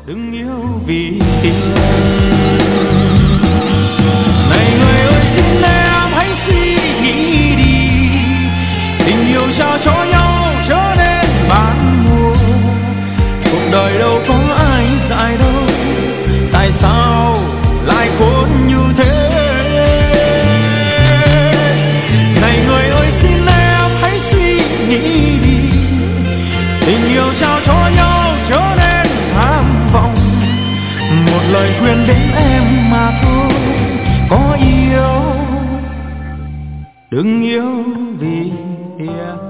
đừng yêu vì tiền. Này người ơi xin em hãy suy nghĩ đi, tình yêu trao cho nhau trở nên bán mua, cuộc đời đâu có ai dạy đâu, tại sao lại khốn như thế. Này người ơi xin em hãy suy nghĩ đi, tình yêu trao cho nhau trở nên tham vọng, một lời khuyên đến em mà thôi, có yêu đừng yêu vì tiền.